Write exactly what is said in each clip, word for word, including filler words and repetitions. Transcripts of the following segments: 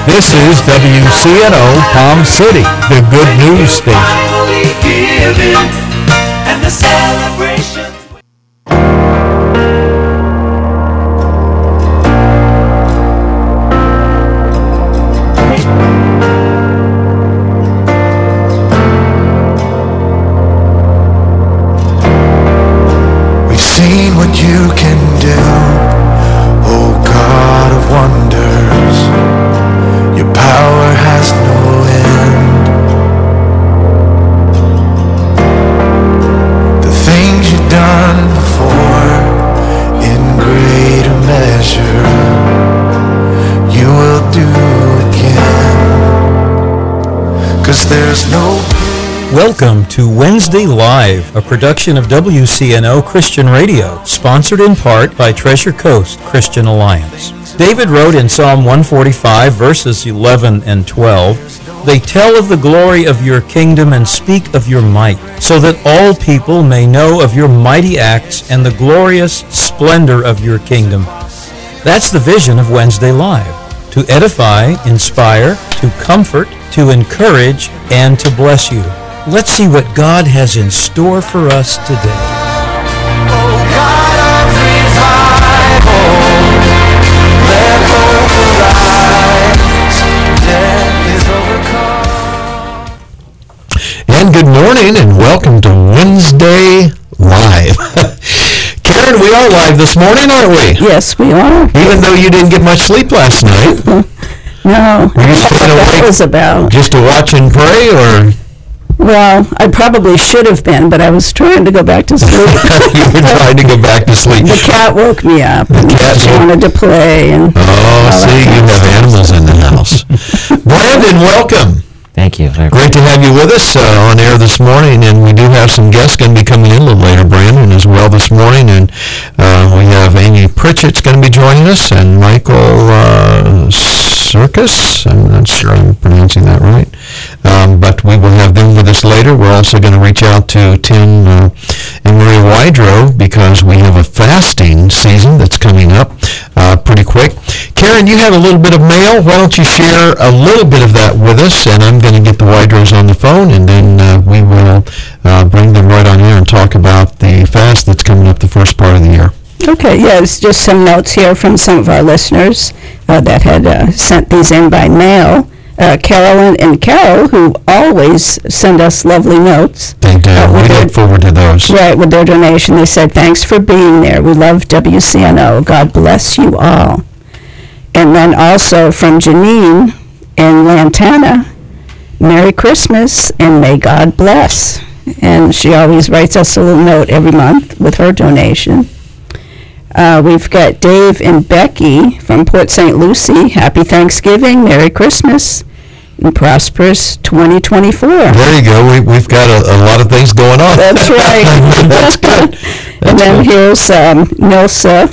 This is W C N O Palm City, the good news station. And the celebration. We've seen what you can do, oh God of wonders. Your power has no end. The things you've done before, in greater measure, you will do again. 'Cause there's no... Welcome to Wednesday Live, a production of W C N O Christian Radio, sponsored in part by Treasure Coast Christian Alliance. David wrote in Psalm one forty-five, verses eleven and twelve, "They tell of the glory of your kingdom and speak of your might, so that all people may know of your mighty acts and the glorious splendor of your kingdom." That's the vision of Wednesday Live, to edify, inspire, to comfort, to encourage, and to bless you. Let's see what God has in store for us today. And good morning and welcome to Wednesday Live. Karen, we are live this morning, aren't we? Yes, we are. Even though you didn't get much sleep last night. No, Were you that's what that was about. Just to watch and pray, or? Well, I probably should have been, but I was trying to go back to sleep. You were trying to go back to sleep. The cat woke me up, the and cat she woke... wanted to play. And oh, see, you have animals in the house. Brandon, welcome. Thank you. Great to have you with us uh, on air this morning, and we do have some guests going to be coming in a little later, Brandon, as well this morning, and uh, we have Amy Pritchett's going to be joining us, and Michael uh, Circus. I'm not sure I'm pronouncing that right, um, but we will have them with us later. We're also going to reach out to Tim uh, and Maria Wydrow because we have a fasting season that's coming up uh, pretty quick. Karen, you have a little bit of mail. Why don't you share a little bit of that with us, and I'm going to get the Wydrows on the phone, and then uh, we will uh, bring them right on here and talk about the fast that's coming up the first part of the year. Okay, yeah, it's just some notes here from some of our listeners uh, that had uh, sent these in by mail. Uh, Carolyn and Carol, who always send us lovely notes. They do. Uh, we their, look forward to those. Right, with their donation. They said, "Thanks for being there. We love W C N O. God bless you all." And then also from Janine in Lantana, "Merry Christmas and may God bless." And she always writes us a little note every month with her donation. Uh, we've got Dave and Becky from Port Saint Lucie. "Happy Thanksgiving, Merry Christmas, and prosperous twenty twenty-four. There you go. We, we've got a, a lot of things going on. That's right. That's good. That's and then good. here's um, Nilsa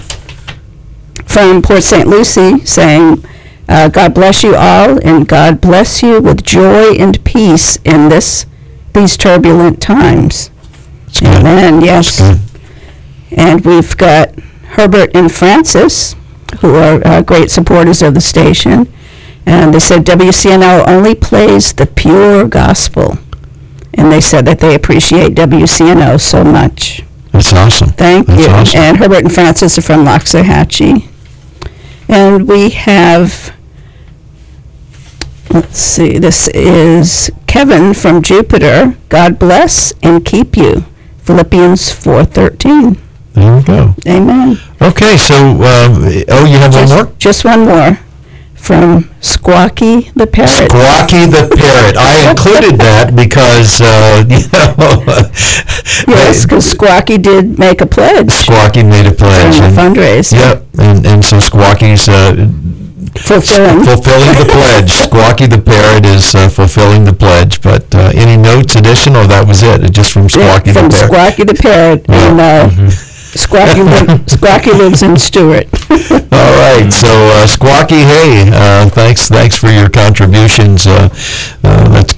from Port Saint Lucie saying, uh, "God bless you all, and God bless you with joy and peace in this these turbulent times." That's good. Amen. Yes. That's good. And we've got Herbert and Francis, who are uh, great supporters of the station. And they said W C N O only plays the pure gospel. And they said that they appreciate W C N O so much. That's awesome. Thank That's you. Awesome. And Herbert and Francis are from Loxahatchee. And we have, let's see, this is Kevin from Jupiter. "God bless and keep you." Philippians four thirteen. There we go. Amen. Okay, so, um, oh, you have just, one more? Just one more. From Squawky the Parrot. Squawky the Parrot. I included that because, uh, you know. Yes, because Squawky did make a pledge. Squawky made a pledge. During the fundraiser. Yep, and, and so Squawky's uh, fulfilling. fulfilling the pledge. Squawky the Parrot is uh, fulfilling the pledge. But uh, any notes additional? That was it. It's just from Squawky yeah, the from Parrot. From Squawky the Parrot. Yeah. And, uh, mm-hmm. Squawky, li- Squawky lives in Stewart. All right, so uh, Squawky, hey, uh, thanks, thanks for your contributions. Uh, uh, that's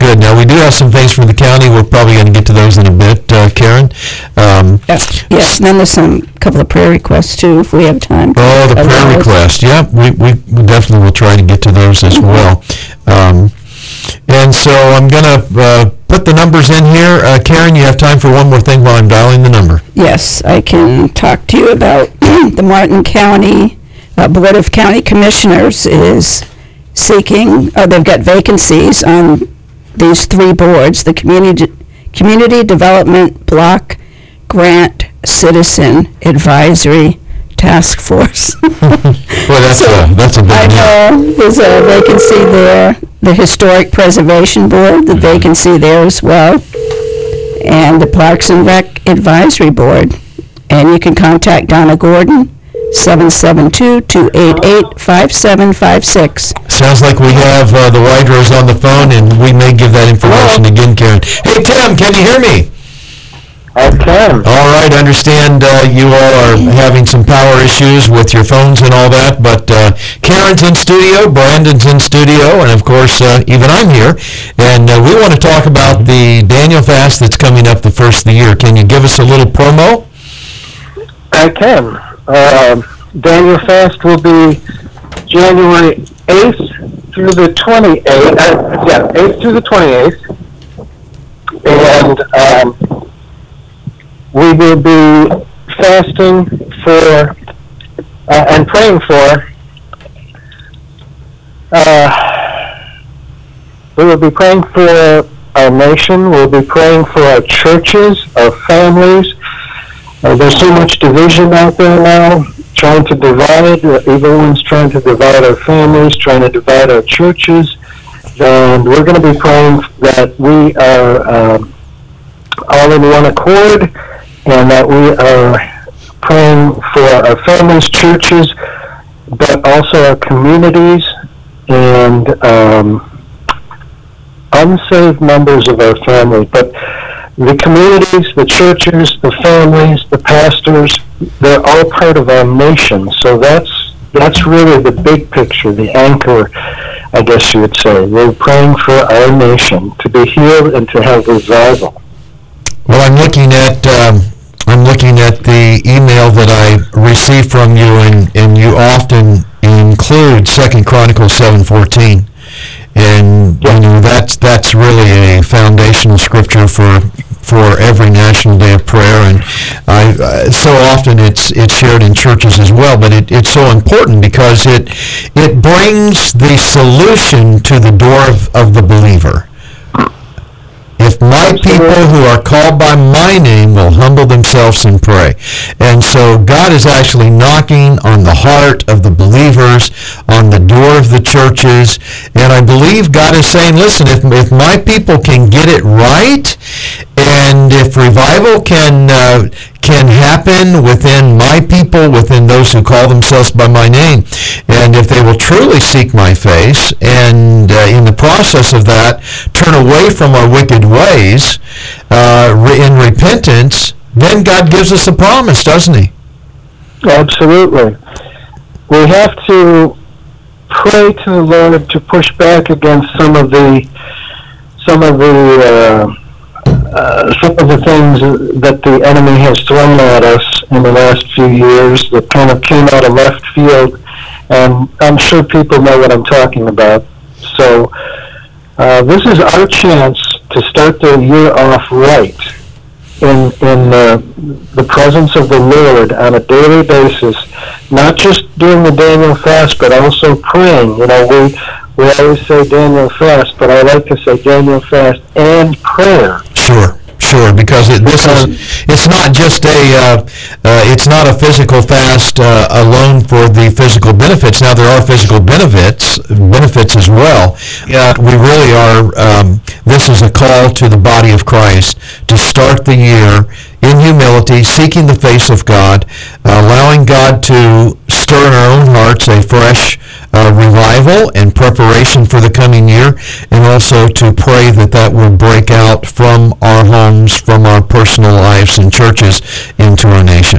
good. Now, we do have some things from the county. We're probably going to get to those in a bit, uh, Karen. Um, Yes, yes, and then there's some, couple of prayer requests too, if we have time. Oh, the prayer Otherwise- request. Yeah, we, we we definitely will try to get to those as well. Um, and so I'm going to uh, put the numbers in here. Uh, Karen, you have time for one more thing while I'm dialing the number. Yes, I can talk to you about the Martin County uh, Board of County Commissioners is seeking, oh, they've got vacancies on these three boards, the Community Community Development Block Grant Citizen Advisory Task Force. Boy, that's So, a that's a big I deal. know, there's a vacancy there. The Historic Preservation Board, the vacancy there as well, and the Parks and Rec Advisory Board. And you can contact Donna Gordon, seven seven two, two eight eight, five seven five six. Sounds like we have uh, the Wydros on the phone, and we may give that information again, Karen. Hey, Tim, can you hear me? I can. All right, I understand uh, you all are having some power issues with your phones and all that, but uh, Karen's in studio, Brandon's in studio, and of course, uh, even I'm here. And uh, we want to talk about the Daniel Fast that's coming up the first of the year. Can you give us a little promo? I can. Uh, Daniel Fast will be January eighth through the twenty-eighth. Uh, yeah, eighth through the twenty-eighth. And um, we will be fasting for uh, and praying for. Uh, we will be praying for our nation. We'll be praying for our churches, our families. Uh, there's so much division out there now, trying to divide. Uh, everyone's trying to divide our families, trying to divide our churches. And we're going to be praying that we are um, all in one accord, and that we are praying for our families, churches, but also our communities and um, unsaved members of our family. But the communities, the churches, the families, the pastors, they're all part of our nation. So that's that's really the big picture, the anchor, I guess you would say. We're praying for our nation to be healed and to have revival. Well, I'm looking at um, I'm looking at the email that I received from you, and, and you often include Second Chronicles seven fourteen, and you know that's that's really a foundational scripture for for every National Day of Prayer, and I uh, so often it's it's shared in churches as well. But it, it's so important because it it brings the solution to the door of, of the believer. If my people who are called by my name will humble themselves and pray. And so God is actually knocking on the heart of the believers, on the door of the churches. And I believe God is saying, listen, if, if my people can get it right, and if revival can uh, can happen within my people, within those who call themselves by my name, and if they will truly seek my face, and uh, in the process of that, turn away from our wicked ways uh, in repentance, then God gives us a promise, doesn't he? Absolutely. We have to pray to the Lord to push back against some of the some of the uh, uh, some of the things that the enemy has thrown at us in the last few years that kind of came out of left field, and I'm sure people know what I'm talking about. So uh, this is our chance to start the year off right in in uh, the presence of the Lord on a daily basis, not just during the Daniel fast, but also praying. You know, we we always say Daniel fast, but I like to say Daniel fast and prayer. Sure, sure, because it, this is, it's not just a, uh, uh, it's not a physical fast uh, alone for the physical benefits. Now, there are physical benefits, benefits as well. Yeah, we really are, um, this is a call to the body of Christ to start the year in humility, seeking the face of God, uh, allowing God to stir in our own hearts a fresh uh, revival and preparation for the coming year, and also to pray that that will break out from our homes, from our personal lives and churches into our nation.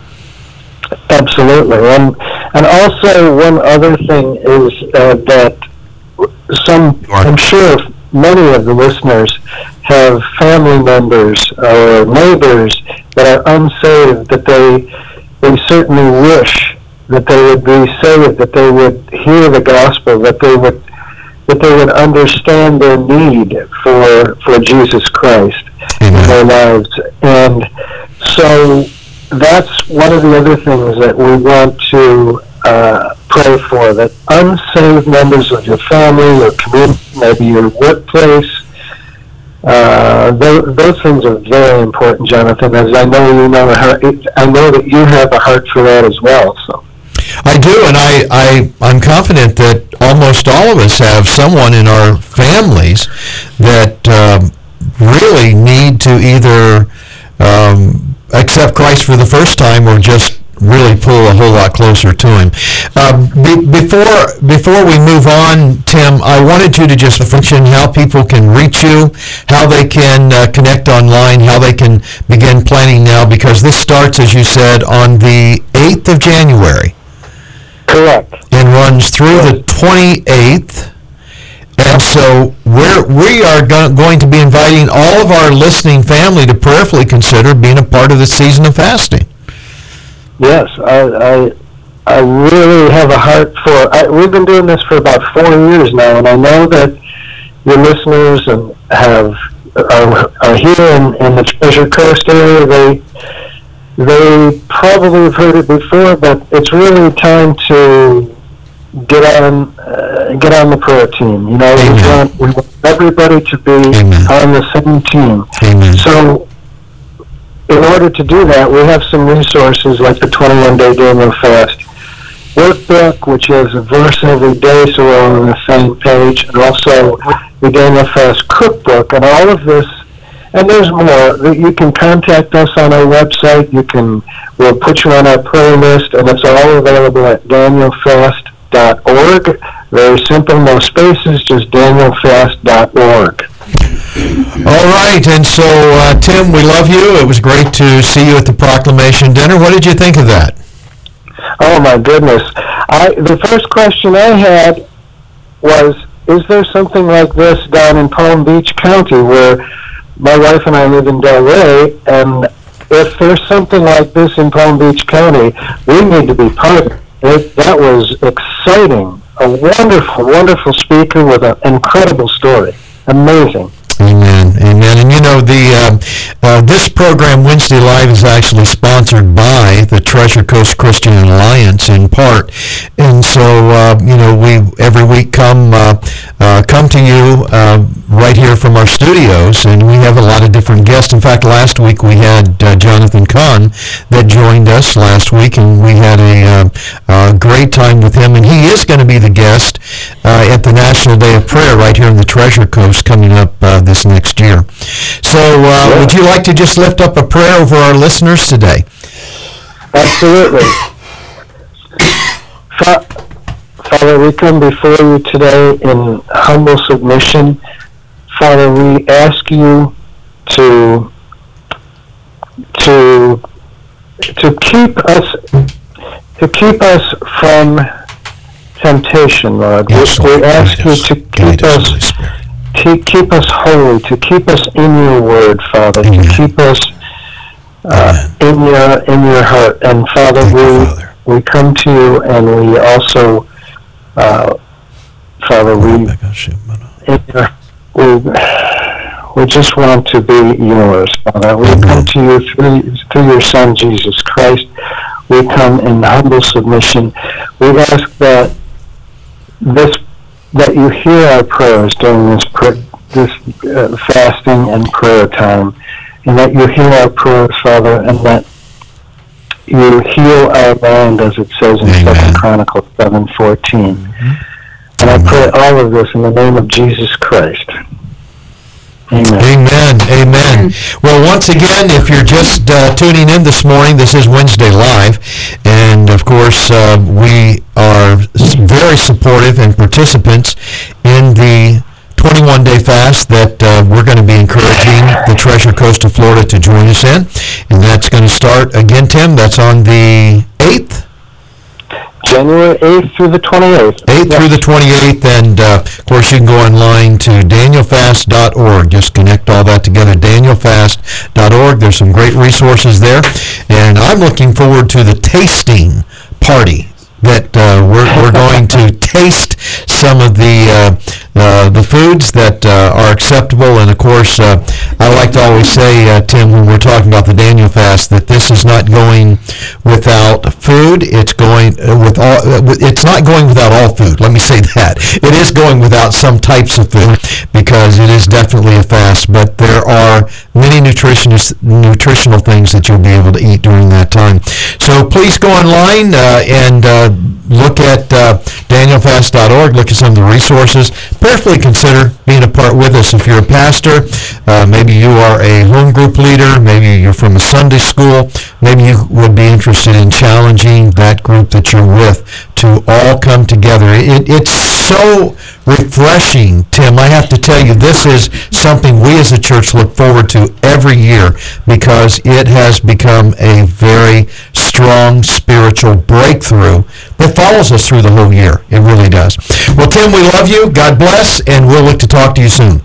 Absolutely. And, and also one other thing is uh, that some, I'm sure many of the listeners have family members or neighbors that are unsaved, that they they certainly wish that they would be saved, that they would hear the gospel, that they would that they would understand their need for for Jesus Christ in their lives. And so that's one of the other things that we want to uh, pray for, that unsaved members of your family or community, maybe your workplace, uh, those, those things are very important, Jonathan, as I know you know, I know that you have a heart for that as well. So. I do, and I, I, I'm confident that almost all of us have someone in our families that um, really need to either um, accept Christ for the first time or just really pull a whole lot closer to Him. Uh, be, before before we move on, Tim, I wanted you to just mention how people can reach you, how they can uh, connect online, how they can begin planning now, because this starts, as you said, on the eighth of January. Correct. And runs through the twenty-eighth. And so we're, we are go- going to be inviting all of our listening family to prayerfully consider being a part of the season of fasting. Yes, I, I, I really have a heart for, I, we've been doing this for about four years now, and I know that your listeners and have are, are here in, in the Treasure Coast area. They they probably have heard it before, but it's really time to get on uh, get on the prayer team. You know, we want, we want everybody to be Amen. On the same team. Amen. So in order to do that, we have some resources like the twenty-one day Daniel Fast workbook, which has a verse every day, so we're on the same page, and also the Daniel Fast cookbook, and all of this. And there's more. You can contact us on our website. You can, we'll put you on our prayer list, and it's all available at daniel fast dot org. Very simple, no spaces, just daniel fast dot org. All right, and so, uh, Tim, we love you. It was great to see you at the proclamation dinner. What did you think of that? Oh, my goodness. I, the first question I had was, is there something like this down in Palm Beach County, where my wife and I live in Delray, and if there's something like this in Palm Beach County, we need to be part of it. it that was exciting. A wonderful, wonderful speaker with an incredible story. Amazing. Amen. Amen. And you know, the uh, uh, this program, Wednesday Live, is actually sponsored by the Treasure Coast Christian Alliance in part. And so, uh, you know, we every week come uh, uh, come to you uh, right here from our studios, and we have a lot of different guests. In fact, last week we had uh, Jonathan Kahn that joined us last week, and we had a uh, uh, great time with him. And he is going to be the guest uh, at the National Day of Prayer right here in the Treasure Coast coming up uh, this next year. So uh, yeah. Would you like to just lift up a prayer over our listeners today? Absolutely. Fa- Father, we come before you today in humble submission. Father, we ask you to to to keep us to keep us from temptation, Lord. Yes, we, Lord. we ask you to keep us to keep us holy, to keep us in your word, Father, Amen. To keep us uh, in your in your heart. And Father, Thank we you, Father. we come to you, and we also, uh, Father, we in your, we we just want to be yours, Father. We Amen. come to you through through your Son Jesus Christ. We come in humble submission. We ask that this. that you hear our prayers during this pr- this uh, fasting and prayer time, and that you hear our prayers, Father, and that you heal our land, as it says in Second Chronicles seven fourteen. Mm-hmm. And I pray all of this in the name of Jesus Christ. Amen. Amen. Amen. Well, once again, if you're just uh, tuning in this morning, this is Wednesday Live, and of course, uh, we are very supportive and participants in the twenty-one day fast that uh, we're going to be encouraging the Treasure Coast of Florida to join us in, and that's going to start again, Tim. That's on the eighth. January eighth through the twenty-eighth. eighth through the twenty-eighth, and uh, of course you can go online to daniel fast dot org. Just connect all that together, daniel fast dot org. There's some great resources there, and I'm looking forward to the tasting party that uh, we're, we're going to taste some of the uh, uh, the foods that uh, are acceptable. And of course, uh, I like to always say, uh, Tim, when we're talking about the Daniel fast, that this is not going without food. It's going uh, with all. Uh, it's not going without all food. Let me say that. It is going without some types of food because it is definitely a fast. But there are many nutritionist, nutritional things that you'll be able to eat during that time. So please go online uh, and uh, look at uh, daniel fast dot org. Look at some of the resources. Prayerfully consider being a part with us. If you're a pastor, uh, maybe you are a home group leader, maybe you're from a Sunday school, maybe you would be interested in challenging that group that you're with to all come together. It, it's so refreshing, Tim. I have to tell you, this is something we as a church look forward to every year because it has become a very strong spiritual breakthrough that follows us through the whole year. It really does. Well, Tim, we love you. God bless, and we'll look to talk to you soon.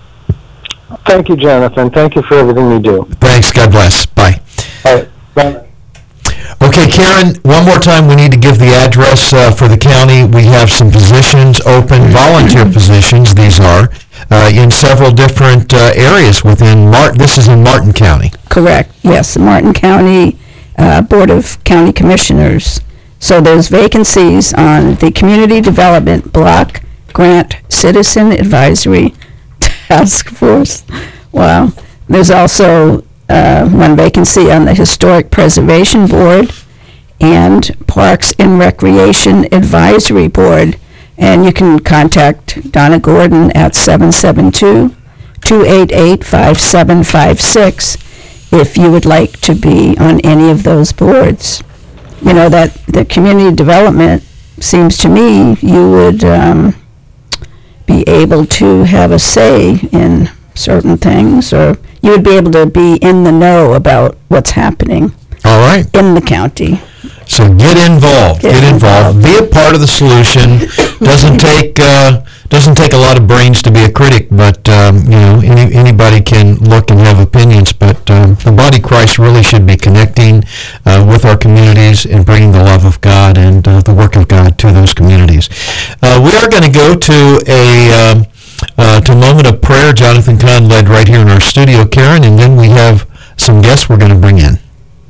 Thank you, Jonathan. Thank you for everything you do. Thanks. God bless. Bye. All right. Bye. Okay, Karen, one more time, we need to give the address uh, for the county. We have some positions open, volunteer positions, these are, uh, in several different uh, areas within Martin. This is in Martin County. Correct, yes, the Martin County uh, Board of County Commissioners. So there's vacancies on the Community Development Block Grant Citizen Advisory Task Force. Wow. There's also uh, one vacancy on the Historic Preservation Board and Parks and Recreation Advisory Board. And you can contact Donna Gordon at seven seven two, two eight eight, five seven five six if you would like to be on any of those boards. You know, that the community development seems to me you would um, be able to have a say in certain things, or you would be able to be in the know about what's happening All right. in the county. So get involved. Get, Get involved. involved. Be a part of the solution. Doesn't take uh, doesn't take a lot of brains to be a critic, but um, you know any, anybody can look and have opinions. But um, the body of Christ really should be connecting uh, with our communities and bringing the love of God and uh, the work of God to those communities. Uh, we are going to go to a um, uh, to a moment of prayer. Jonathan Kahn led right here in our studio, Karen, and then we have some guests we're going to bring in.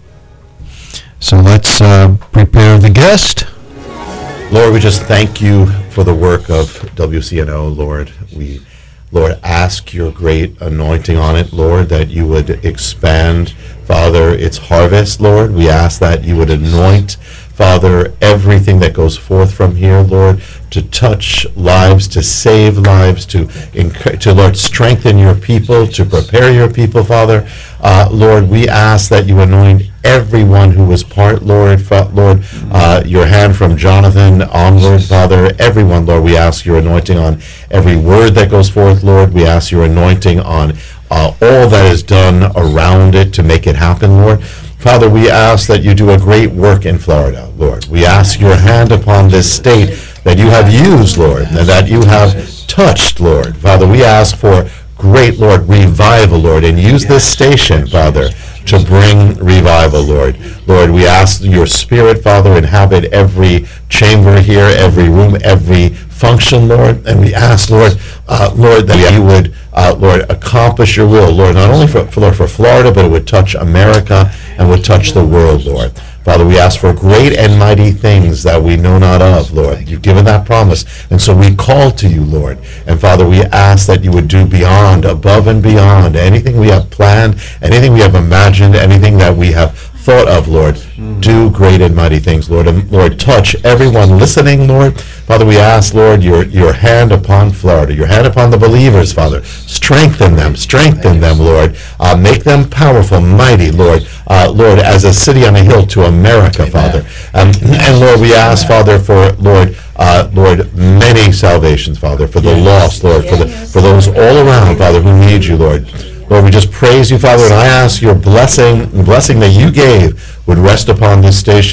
So let's uh, prepare the guest. Lord, we just thank you for the work of W C N O, Lord. We, Lord, ask your great anointing on it, Lord, that you would expand, Father, its harvest, Lord. We ask that you would anoint, Father, everything that goes forth from here, Lord, to touch lives, to save lives, to, enc- to Lord, strengthen your people, to prepare your people, Father. Uh, Lord, we ask that you anoint everyone who was part, Lord, fa- Lord, uh, your hand from Jonathan onward, Father, everyone, Lord, we ask your anointing on every word that goes forth, Lord. We ask your anointing on uh, all that is done around it to make it happen, Lord. Father, we ask that you do a great work in Florida, Lord. We ask your hand upon this state that you have used, Lord, and that you have touched, Lord. Father, we ask for great, Lord, revival, Lord, and use this station, Father, to bring revival, Lord. Lord, we ask your Spirit, Father, inhabit every chamber here, every room, every function, Lord, and we ask, Lord, uh, Lord, that you would, uh, Lord, accomplish your will, Lord, not only for, for, Lord, for Florida, but it would touch America and would touch the world, Lord. Father, we ask for great and mighty things that we know not of, Lord. You've given that promise, and so we call to you, Lord. And Father, we ask that you would do beyond, above and beyond, anything we have planned, anything we have imagined, anything that we have thought of, Lord. Do great and mighty things, Lord. And Lord, touch everyone listening, Lord. Father, we ask, Lord, your, your hand upon Florida, your hand upon the believers, Father. Strengthen them, strengthen them, Lord. Uh, make them powerful, mighty, Lord. Uh, Lord, as a city on a hill to America, Father. Um, and Lord, we ask, Father, for, Lord, uh, Lord, many salvations, Father, for the lost, Lord, for the for those all around, Father, who need you, Lord. Lord, we just praise you, Father, and I ask your blessing, the blessing that you gave would rest upon this station.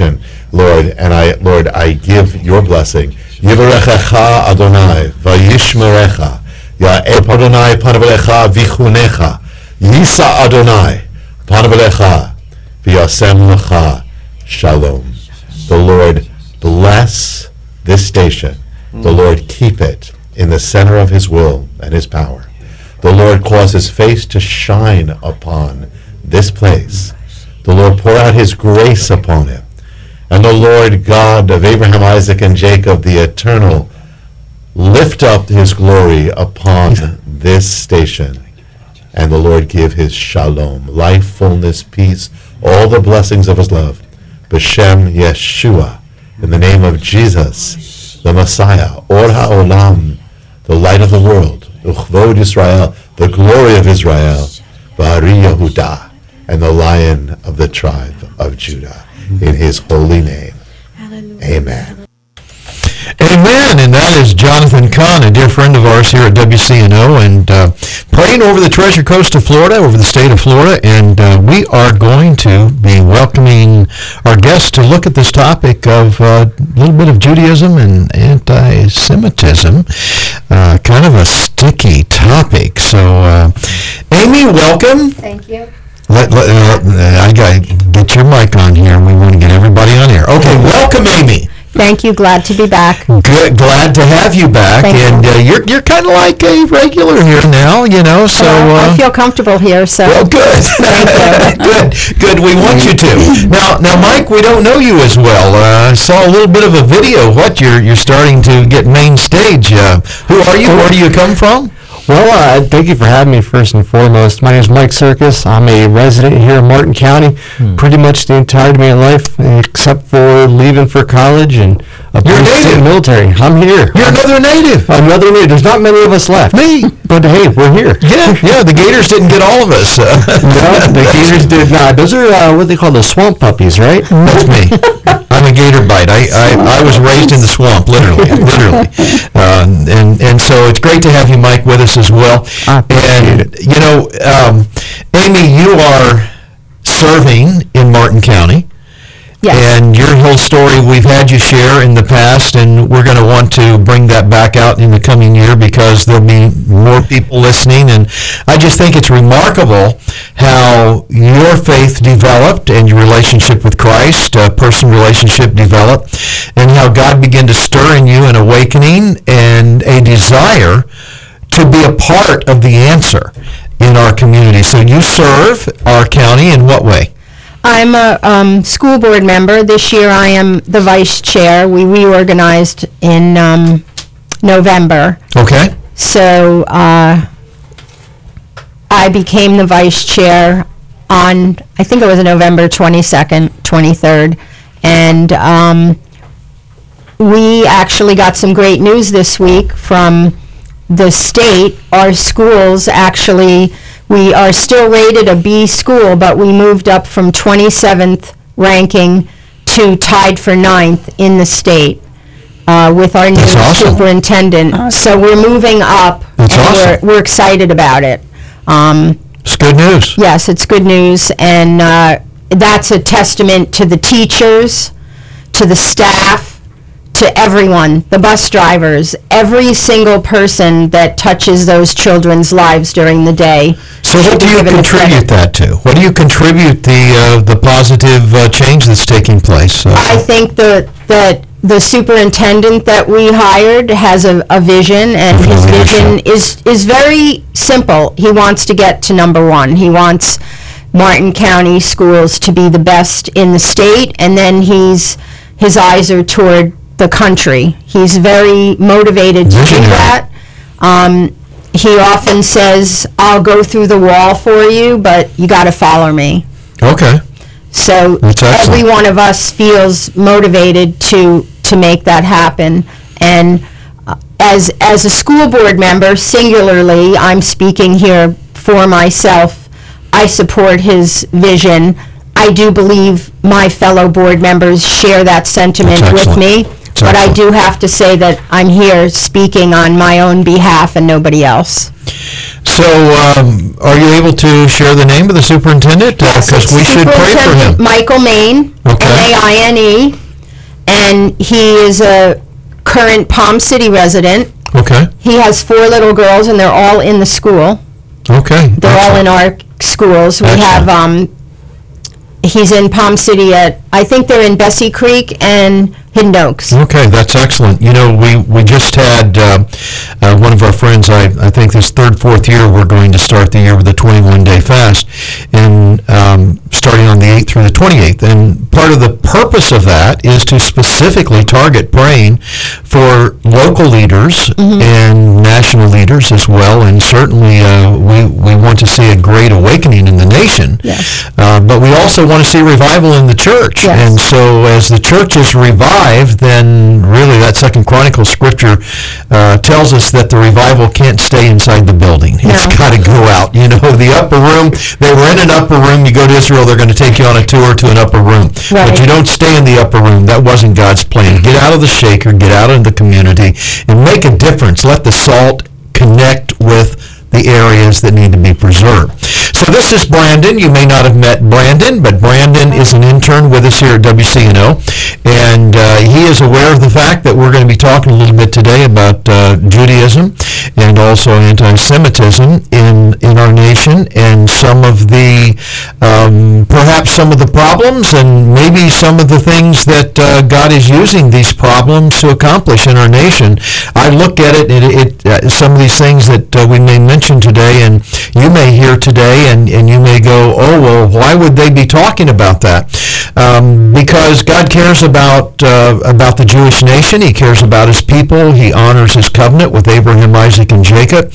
Lord, and I, Lord, I give your blessing. Yivarechecha Adonai, vayishmerecha, ya'er Adonai panavelecha vichunecha, yisa Adonai panavelecha, v'yasem lecha shalom. The Lord bless this station. The Lord keep it in the center of his will and his power. The Lord cause his face to shine upon this place. The Lord pour out his grace upon him. And the Lord God of Abraham, Isaac, and Jacob, the eternal, lift up his glory upon this station. And the Lord give his shalom, life, fullness, peace, all the blessings of his love. B'Shem Yeshua, in the name of Jesus, the Messiah, Or HaOlam, the light of the world, Uchvod Yisrael, the glory of Israel, Ba'ari Yehudah, and the Lion of the tribe of Judah, in his holy name. Hallelujah. Amen. Amen, and that is Jonathan Kahn, a dear friend of ours here at W C N O, and uh, praying over the Treasure Coast of Florida, over the state of Florida, and uh, we are going to be welcoming our guests to look at this topic of uh, a little bit of Judaism and anti-Semitism, uh, kind of a sticky topic. So, uh, Amy, welcome. Thank you. Let, let, uh, I got to get your mic on here, and we want to get everybody on here. Okay, welcome, Amy. Thank you. Glad to be back. Good, glad to have you back. Thank and you. Uh, you're you're kind of like a regular here now, you know. So Uh, uh, I feel comfortable here. So well, good, good, good. We want you to. Now, now, Mike, we don't know you as well. Uh, I saw a little bit of a video. What you're you're starting to get main stage. Uh, who are you? Where do you come from? Well, uh, thank you for having me first and foremost. My name is Mike Circus. I'm a resident here in Martin County Hmm. pretty much the entirety of my life, except for leaving for college and applying to native. the military. I'm here. You're another native. Another native. There's not many of us left. Me. But hey, we're here. Yeah, yeah. The Gators didn't get all of us. Uh, No, the Gators did not. Those are uh, what they call the swamp puppies, right? That's me. I'm a gator bite. I, I, I was raised in the swamp, literally, literally. Uh, and and so it's great to have you, Mike, with us as well. I appreciate And you know, um, Amy, you are serving in Martin County. yes. And your whole story, we've had you share in the past, and we're going to want to bring that back out in the coming year because there'll be more people listening. And I just think it's remarkable how your faith developed and your relationship with Christ, uh, person relationship developed, and how God began to stir in you an awakening and a desire to be a part of the answer in our community. So you serve our county in what way? I'm a um, school board member. This year I am the vice chair. We reorganized in um, November. Okay. So uh, I became the vice chair on, I think it was November twenty-second, twenty-third. And um, we actually got some great news this week from the state. Our schools actually, we are still rated a B school, but we moved up from twenty-seventh ranking to tied for ninth in the state uh, with our new That's awesome. superintendent. So we're moving up, That's and awesome. we're, we're excited about it. Um, It's good news. Yes, it's good news, and uh, that's a testament to the teachers, to the staff, to everyone, the bus drivers, every single person that touches those children's lives during the day. So what do you given the contribute credit. that to? What do you contribute the uh, the positive uh, change that's taking place? Uh, I think that that the superintendent that we hired has a, a vision, and his vision is is very simple. He wants to get to number one. He wants Martin County schools to be the best in the state, and then he's his eyes are toward the country. He's very motivated to do Visionary. that. Um, he often says, "I'll go through the wall for you, but you got to follow me." okay. So That's excellent. every one of us feels motivated to to make that happen. And uh, as as a school board member, singularly, I'm speaking here for myself. I support his vision. I do believe my fellow board members share that sentiment That's with excellent. me. That's But I excellent. do have to say that I'm here speaking on my own behalf and nobody else. So um, are you able to share the name of the superintendent? Because we should pray for Superintendent him. Michael Maine, Okay. M A I N E. and he is a current Palm City resident. Okay. He has four little girls, and they're all in the school. Okay. They're all in our schools. We have, Excellent. um, he's in Palm City at, I think they're in Bessie Creek and Hidden Oaks. Okay, that's excellent. You know, we, we just had uh, uh, one of our friends, I, I think this third, fourth year, we're going to start the year with a twenty-one day fast, and um, starting on the eighth through the twenty-eighth. And part of the purpose of that is to specifically target praying for local leaders and national leaders as well. And certainly uh, we, we want to see a great awakening in the nation. Yes. Uh, but we also want to see revival in the church. Yes. And so as the church is revived, then really that Second Chronicles scripture uh, tells us that the revival can't stay inside the building. It's No. got to go out. You know, the upper room, they were in an upper room. You go to Israel, they're going to take you on a tour to an upper room. Right. But you don't stay in the upper room. That wasn't God's plan. Get out of the shaker, get out in the community, and make a difference. Let the salt connect with the areas that need to be preserved. So this is Brandon. You may not have met Brandon, but Brandon is an intern with us here at W C N O, and uh, he is aware of the fact that we're going to be talking a little bit today about uh, Judaism and also anti-Semitism in, in our nation, and some of the, um, perhaps some of the problems and maybe some of the things that uh, God is using these problems to accomplish in our nation. I look at it, and it, it uh, some of these things that uh, we may mention today, and you may hear today, and, and you may go, oh, well, why would they be talking about that? Um, because God cares about uh, about the Jewish nation. He cares about his people. He honors his covenant with Abraham, Isaac, and Jacob.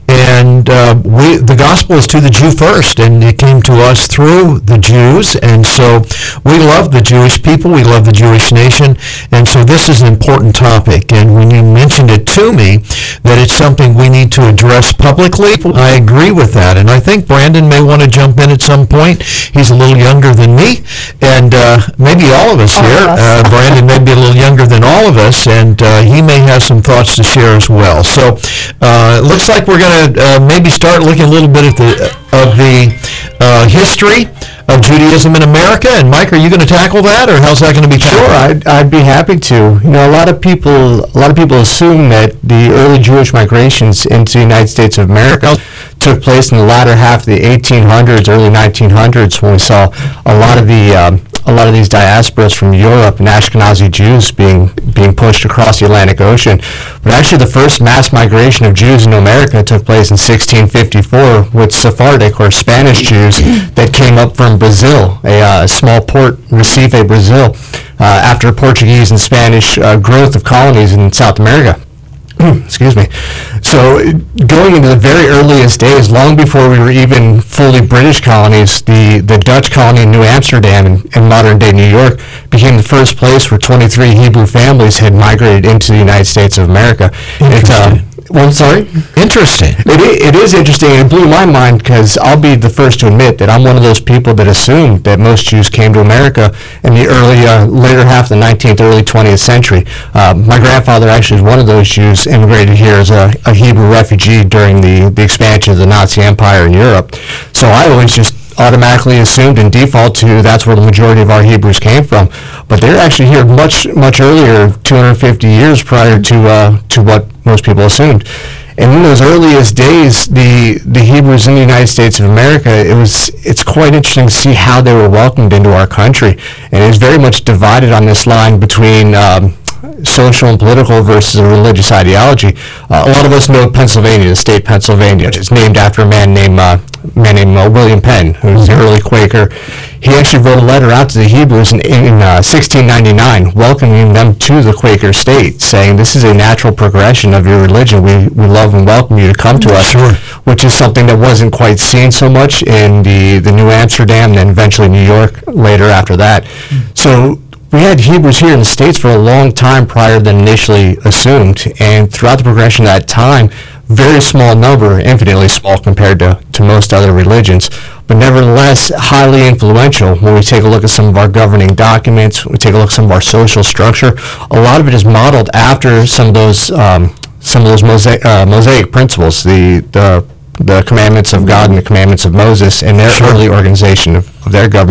And uh, we, the gospel is to the Jew first, and it came to us through the Jews. And so we love the Jewish people. We love the Jewish nation. And so this is an important topic. And when you mentioned it to me, that it's something we need to address publicly, I agree with that. And I think Brandon may want to jump in at some point. He's a little younger than me, and uh, maybe all of us All of here. us. Uh, Brandon may be a little younger than all of us, and uh, he may have some thoughts to share as well. So uh, it looks like we're going to uh, maybe start looking a little bit at the of the uh, history of Judaism in America. And Mike, are you going to tackle that, or how's that going to be tackled? Sure, I'd, I'd be happy to. You know, a lot of people, a lot of people assume that the early Jewish migrations into the United States of America took place in the latter half of the eighteen hundreds, early nineteen hundreds, when we saw a lot of the um, a lot of these diasporas from Europe and Ashkenazi Jews being being pushed across the Atlantic Ocean. But actually, the first mass migration of Jews into America took place in sixteen fifty-four with Sephardic or Spanish Jews that came up from Brazil, a uh, small port, Recife, Brazil, uh, after Portuguese and Spanish uh, growth of colonies in South America. Excuse me. So going into the very earliest days, long before we were even fully British colonies, the, the Dutch colony in New Amsterdam in, in modern-day New York became the first place where twenty-three Hebrew families had migrated into the United States of America. It, uh, well, sorry? Interesting. It, i- it is interesting. It blew my mind because I'll be the first to admit that I'm one of those people that assumed that most Jews came to America in the early, uh, later half of the nineteenth, early twentieth century. Uh, my grandfather actually is one of those Jews, immigrated here as a, a Hebrew refugee during the, the expansion of the Nazi Empire in Europe. So I always just automatically assumed in default to that's where the majority of our Hebrews came from. But they're actually here much, much earlier, two hundred fifty years prior to uh, to what most people assumed. And in those earliest days, the the Hebrews in the United States of America, it was it's quite interesting to see how they were welcomed into our country. And it was very much divided on this line between um, social and political versus a religious ideology. Uh, a lot of us know Pennsylvania, the state Pennsylvania, which is named after a man named uh, man named uh, William Penn, who was the early Quaker. He actually wrote a letter out to the Hebrews in, in uh, sixteen ninety-nine, welcoming them to the Quaker state, saying this is a natural progression of your religion. We, we love and welcome you to come to us, Sure. which is something that wasn't quite seen so much in the, the New Amsterdam and then eventually New York later after that. So we had Hebrews here in the States for a long time prior than initially assumed, and throughout the progression of that time, very small number, infinitely small compared to, to most other religions, but nevertheless highly influential. When we take a look at some of our governing documents, we take a look at some of our social structure, a lot of it is modeled after some of those um, some of those mosaic, uh, mosaic principles, the, the the commandments of God and the commandments of Moses and their early organization of, of their government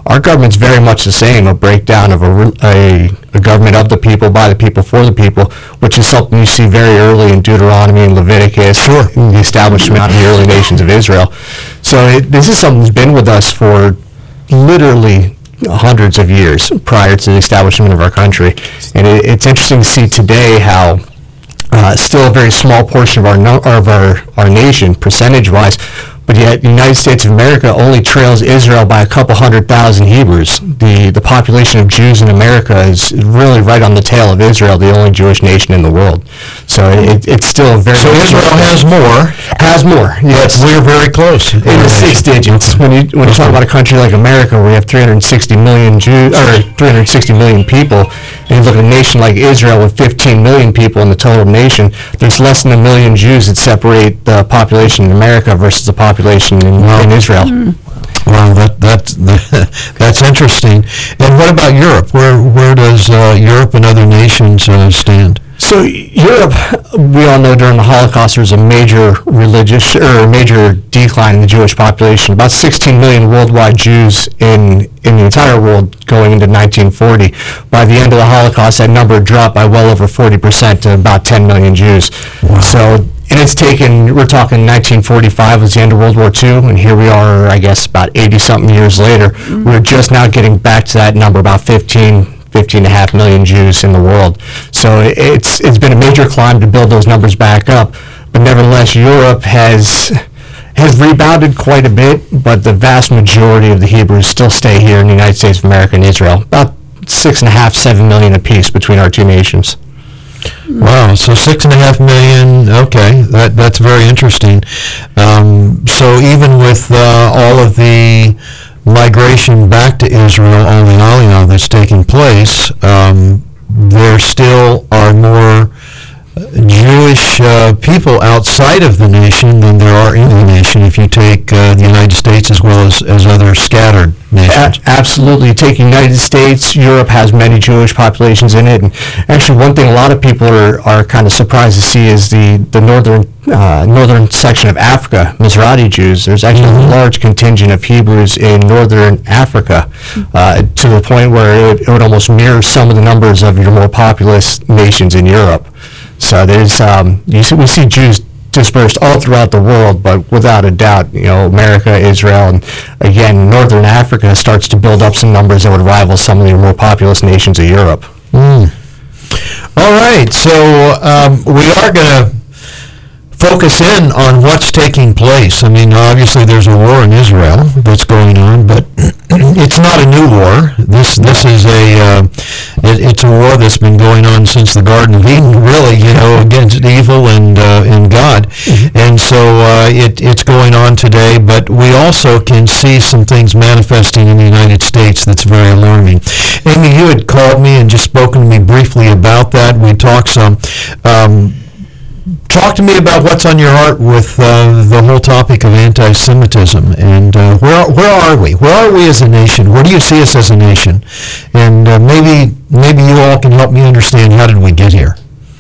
Our government's very much the same, a breakdown of a, re- a, a government of the people, by the people, for the people, which is something you see very early in Deuteronomy and Leviticus, sure. in the establishment of the early nations of Israel. So it, this is something that's been with us for literally hundreds of years prior to the establishment of our country. And it, it's interesting to see today how uh, still a very small portion of our no, of our, our nation, percentage-wise, but yet the United States of America only trails Israel by a couple hundred thousand Hebrews. The the population of Jews in America is really right on the tail of Israel, the only Jewish nation in the world. So it, it's still a very... So Israel has more. Has more, yes. We're very close. In the six digits. When you when you talk about a country like America, where we have three hundred sixty million Jews, or three hundred sixty million people, and you look at a nation like Israel with fifteen million people in the total nation, there's less than a million Jews that separate the population in America versus the population in, well, in Israel. Mm. Wow, that that's that's interesting. And what about Europe? Where where does uh, Europe and other nations uh, stand? So Europe, we all know during the Holocaust there was a major religious or a major decline in the Jewish population. About sixteen million worldwide Jews in in the entire world going into nineteen forty. By the end of the Holocaust, that number dropped by well over forty percent to about ten million Jews. Wow. So, and it's taken, we're talking nineteen forty-five was the end of World War Two, and here we are, I guess, about eighty-something years later. Mm-hmm. We're just now getting back to that number, about fifteen, fifteen and a half million Jews in the world. So it's it's been a major climb to build those numbers back up. But nevertheless, Europe has has rebounded quite a bit, but the vast majority of the Hebrews still stay here in the United States of America and Israel. About six and a half, seven million apiece between our two nations. Wow, so six and a half million, okay, that that's very interesting. Um, so even with uh, all of the migration back to Israel, all the Aliyah that's taking place, um, there still are more Jewish uh, people outside of the nation than there are in the nation, if you take uh, the United States as well as, as other scattered nations. A- absolutely. Taking United States, Europe has many Jewish populations in it. And actually, one thing a lot of people are, are kind of surprised to see is the, the northern uh, northern section of Africa, Mizrahi Jews. There's actually mm-hmm. a large contingent of Hebrews in northern Africa, uh, to the point where it, it would almost mirror some of the numbers of your more populous nations in Europe. So there's, um, you see, we see Jews dispersed all throughout the world, but without a doubt, you know, America, Israel, and again, Northern Africa starts to build up some numbers that would rival some of the more populous nations of Europe. Mm. All right, so um, we are going to focus in on what's taking place. I mean, obviously there's a war in Israel that's going on, but it's not a new war. This this is a uh, it, it's a war that's been going on since the Garden of Eden, really, you know, against evil and uh, and God. Mm-hmm. And so uh, it it's going on today, but we also can see some things manifesting in the United States that's very alarming. Amy, you had called me and just spoken to me briefly about that. We talked some. Um, Talk to me about what's on your heart with uh, the whole topic of anti-Semitism, and uh, where where are we? Where are we as a nation? Where do you see us as a nation? And uh, maybe maybe you all can help me understand, how did we get here?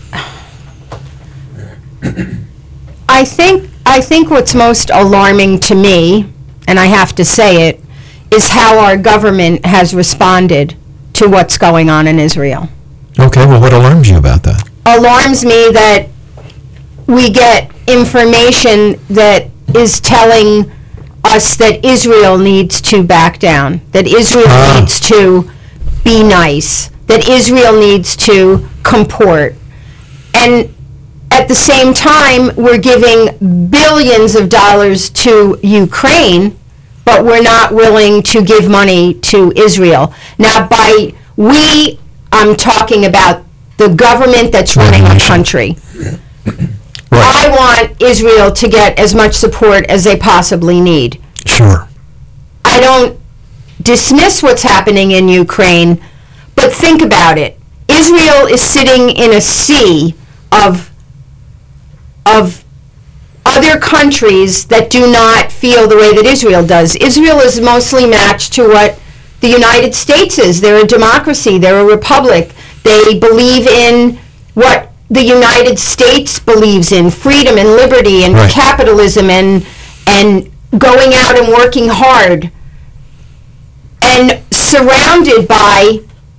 I think I think what's most alarming to me, and I have to say it, is how our government has responded to what's going on in Israel. Okay, well, what alarms you about that? Alarms me that we get information that is telling us that Israel needs to back down, that Israel ah. needs to be nice, that Israel needs to comport. And at the same time, we're giving billions of dollars to Ukraine, but we're not willing to give money to Israel. Now, by we, I'm talking about the government that's running our country. Right. I want Israel to get as much support as they possibly need. Sure. I don't dismiss what's happening in Ukraine, but think about it. Israel is sitting in a sea of of other countries that do not feel the way that Israel does. Israel is mostly matched to what the United States is. They're a democracy. They're a republic. They believe in what the United States believes in, freedom and liberty and right. capitalism and and going out and working hard. and surrounded by,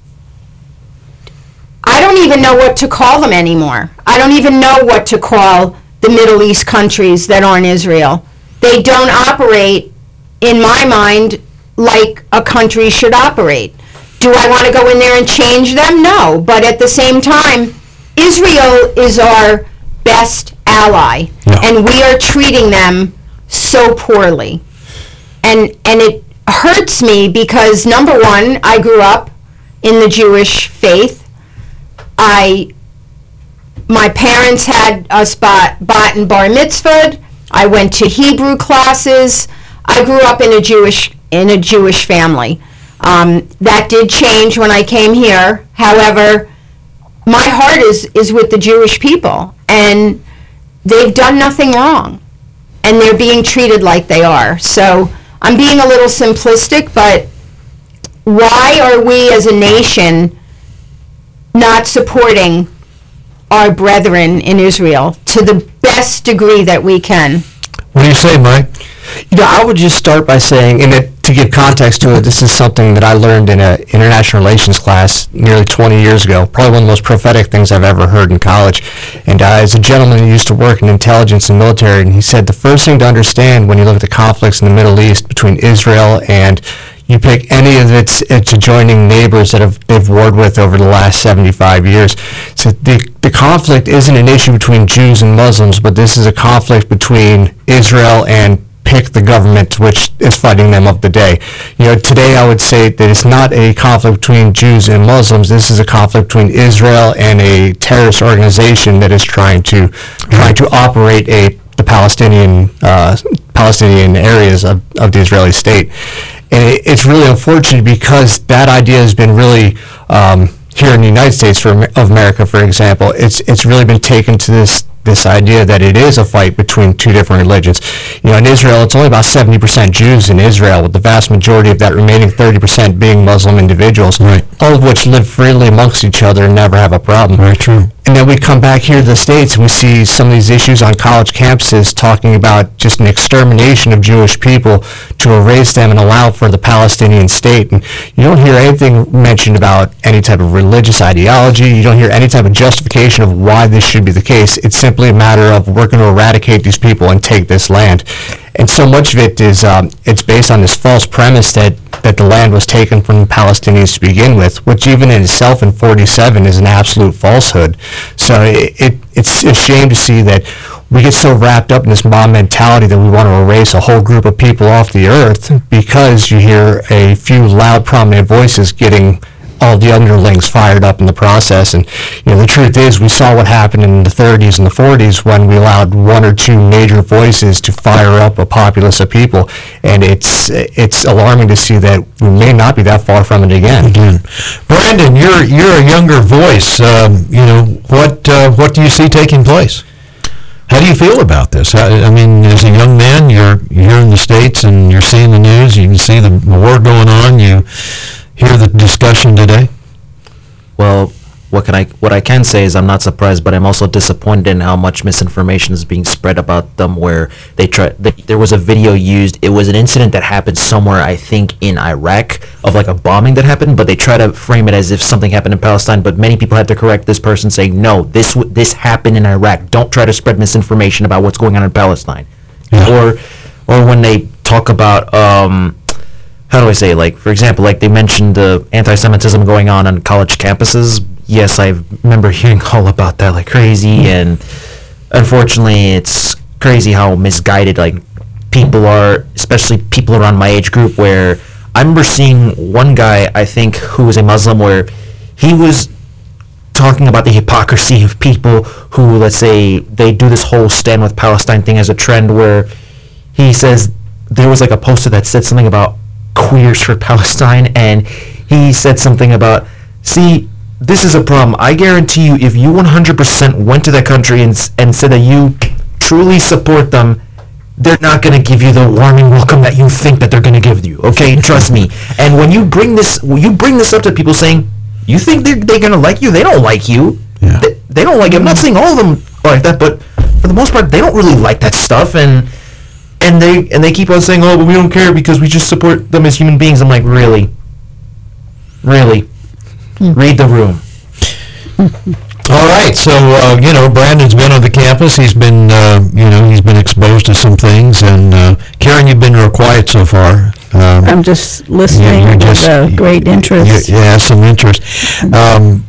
I don't even know what to call them anymore. I don't even know what to call the Middle East countries that aren't Israel. They don't operate, in my mind, like a country should operate. Do I want to go in there and change them? No. But at the same time, Israel is our best ally, Yeah. and we are treating them so poorly. And and it hurts me because, number one, I grew up in the Jewish faith. I, my parents had us bought, bought and bar mitzvahed. I went to Hebrew classes. I grew up in a Jewish in a Jewish family. Um, that did change when I came here. However, my heart is, is with the Jewish people, and they've done nothing wrong, and they're being treated like they are. So I'm being a little simplistic, but why are we as a nation not supporting our brethren in Israel to the best degree that we can? What do you say, Mike? You know, I would just start by saying, and it, to give context to it, this is something that I learned in an international relations class nearly twenty years ago, probably one of the most prophetic things I've ever heard in college. And uh, as a gentleman who used to work in intelligence and military, and he said the first thing to understand when you look at the conflicts in the Middle East between Israel and you pick any of its, its adjoining neighbors that have they've warred with over the last seventy-five years. So the, the conflict isn't an issue between Jews and Muslims, but this is a conflict between Israel and pick the government which is fighting them of the day. You know, today I would say that it's not a conflict between Jews and Muslims. This is a conflict between Israel and a terrorist organization that is trying to trying to operate a the Palestinian uh, Palestinian areas of, of the Israeli state. And it, it's really unfortunate because that idea has been really um, here in the United States for, of America, for example, it's it's really been taken to this this idea that it is a fight between two different religions. You know, in Israel, it's only about seventy percent Jews in Israel, with the vast majority of that remaining thirty percent being Muslim individuals, Right. all of which live freely amongst each other and never have a problem. Very true. And then we come back here to the States and we see some of these issues on college campuses talking about just an extermination of Jewish people to erase them and allow for the Palestinian state. And you don't hear anything mentioned about any type of religious ideology. You don't hear any type of justification of why this should be the case. It's simply a matter of we're going to eradicate these people and take this land. And so much of it is um, it's based on this false premise that, that the land was taken from the Palestinians to begin with, which even in itself in forty-seven is an absolute falsehood. So it, it it's a shame to see that we get so wrapped up in this mob mentality that we want to erase a whole group of people off the earth because you hear a few loud, prominent voices getting all the underlings fired up in the process. And you know, the truth is, we saw what happened in the thirties and the forties when we allowed one or two major voices to fire up a populace of people, and it's it's alarming to see that we may not be that far from it again. Again, Brandon, you're you're a younger voice. Um, you know, what uh, what do you see taking place? How do you feel about this? How, I mean, as a young man, you're you're in the States and you're seeing the news. You can see the war going on. You hear the discussion today. Well, what can I what I can say is I'm not surprised, but I'm also disappointed in how much misinformation is being spread about them. Where they try, they, there was a video used. It was an incident that happened somewhere, I think, in Iraq, of like a bombing that happened. But they try to frame it as if something happened in Palestine. But many people had to correct this person, saying, "No, this w- this happened in Iraq. Don't try to spread misinformation about what's going on in Palestine." Yeah. Or, or when they talk about. Um, How do I say, like, for example, like they mentioned the anti-Semitism going on on college campuses. Yes, I remember hearing all about that like crazy, and unfortunately, it's crazy how misguided, like, people are, especially people around my age group, where I remember seeing one guy, I think, who was a Muslim, where he was talking about the hypocrisy of people who, let's say, they do this whole Stand With Palestine thing as a trend, where he says there was like a poster that said something about queers for Palestine, and he said something about, see, this is a problem. I guarantee you, if you one hundred percent went to that country and, and said that you truly support them, they're not going to give you the warming welcome that you think that they're going to give you. Okay, trust me. And when you bring this, when you bring this up to people saying, you think they're, they're going to like you? They don't like you. Yeah. They, they don't like you. I'm not saying all of them are like that, but for the most part, they don't really like that stuff. And and they and they keep on saying, "Oh, but we don't care because we just support them as human beings." I'm like, really, really, read the room. All right, so uh, you know, Brandon's been on the campus. He's been, uh, you know, he's been exposed to some things. And uh, Karen, you've been real quiet so far. Um, I'm just listening you're with just- uh, great interest. y- Yeah, some interest. Um,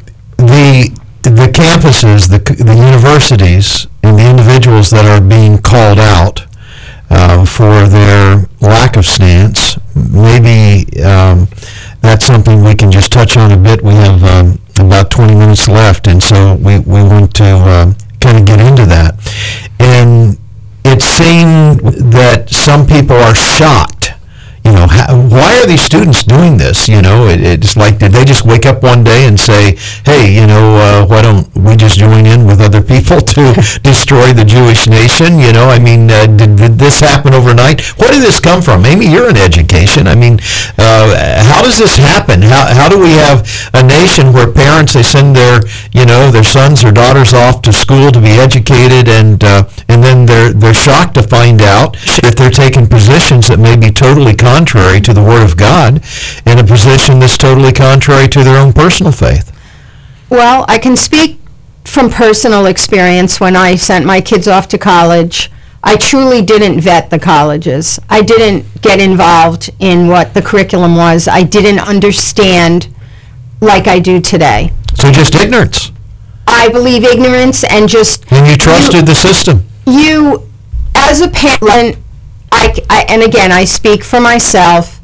the the campuses, the c- the universities, and the individuals that are being called out uh, for their lack of stance. Maybe um, that's something we can just touch on a bit. We have um, about twenty minutes left, and so we, we want to uh, kind of get into that. And it seemed that some people are shocked. You know, how, why are these students doing this? You know, it, it's like, did they just wake up one day and say, hey, you know, uh, why don't we just join in with other people to destroy the Jewish nation? You know, I mean, uh, did, did this happen overnight? Where did this come from? Amy, you're in education. I mean, uh, how does this happen? How, how do we have a nation where parents, they send their, you know, their sons or daughters off to school to be educated, and uh, and then they're, they're shocked to find out that they're taking positions that may be totally contrary to the Word of God, and a position that's totally contrary to their own personal faith. Well, I can speak from personal experience. When I sent my kids off to college, I truly didn't vet the colleges. I didn't get involved in what the curriculum was. I didn't understand like I do today. So just ignorance. I believe ignorance and just... And you trusted the system. You, as a parent, I, I, and again, I speak for myself,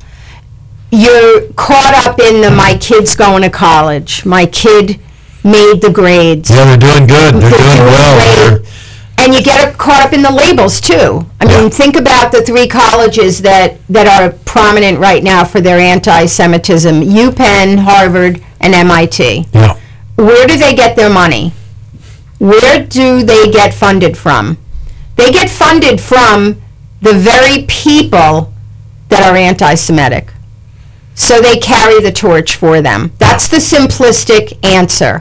you're caught up in the, my kid's going to college, my kid made the grades. Yeah, they're doing good. They're, They're doing doing well. great. And you get caught up in the labels, too. I mean, Yeah. think about the three colleges that, that are prominent right now for their anti-Semitism, UPenn, Harvard, and M I T. Yeah. Where do they get their money? Where do they get funded from? They get funded from the very people that are anti-Semitic. So they carry the torch for them. That's the simplistic answer.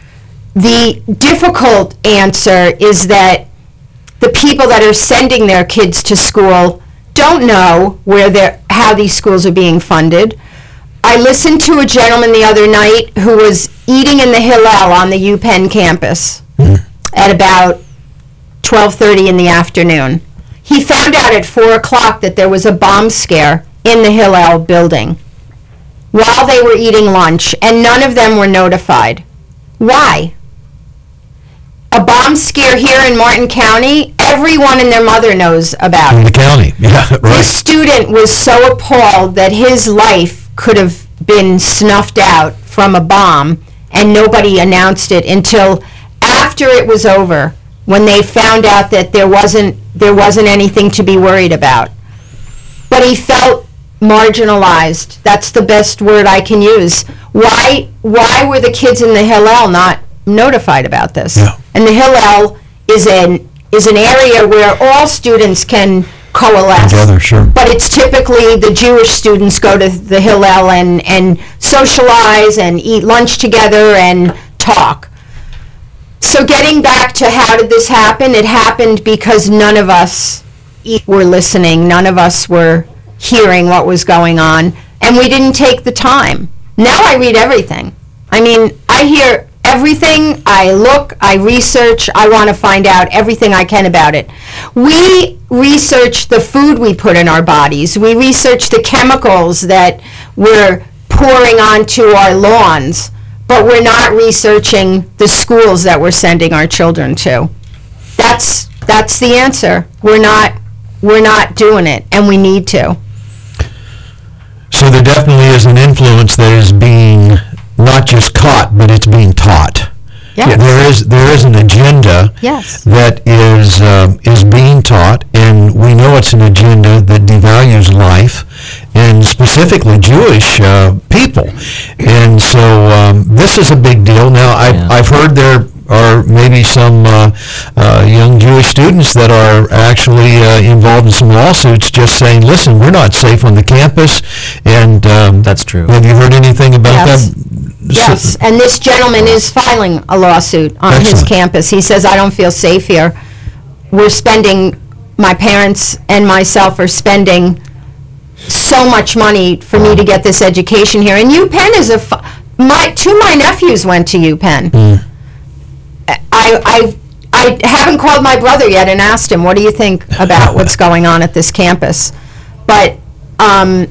The difficult answer is that the people that are sending their kids to school don't know where they're, how these schools are being funded. I listened to a gentleman the other night who was eating in the Hillel on the UPenn campus at about twelve thirty in the afternoon. He found out at four o'clock that there was a bomb scare in the Hillel building while they were eating lunch, and none of them were notified. Why? A bomb scare here in Martin County, everyone and their mother knows about In it. the county. Yeah, This right. student was so appalled that his life could have been snuffed out from a bomb, and nobody announced it until after it was over, when they found out that there wasn't there wasn't anything to be worried about. But he felt marginalized. That's the best word I can use. Why why were the kids in the Hillel not notified about this? Yeah. And the Hillel is an is an area where all students can coalesce. Together, sure. But it's typically the Jewish students go to the Hillel and, and socialize and eat lunch together and talk. So getting back to how did this happen, it happened because none of us e- were listening, none of us were hearing what was going on, and we didn't take the time. Now I read everything. I mean, I hear everything, I look, I research, I want to find out everything I can about it. We research the food we put in our bodies. We research the chemicals that we're pouring onto our lawns, but we're not researching the schools that we're sending our children to. That's that's the answer. We're not we're not doing it, and we need to. So there definitely is an influence that is being not just caught, but it's being taught. Yes. There is there is an agenda Yes. that is um, is being taught, and we know it's an agenda that devalues life, and specifically Jewish uh, people. And so um, this is a big deal. Now, I, Yeah. I've heard there are maybe some uh, uh, young Jewish students that are actually uh, involved in some lawsuits just saying, listen, we're not safe on the campus. And um, That's true. Have you heard anything about Yes. that? Yes, So- and this gentleman is filing a lawsuit on his Excellent. campus. He says, I don't feel safe here. We're spending my parents and myself are spending so much money for me to get this education here. And UPenn is a, f- my, two of my nephews went to UPenn. Mm. I, I, I haven't called my brother yet and asked him, what do you think about what's going on at this campus? But um,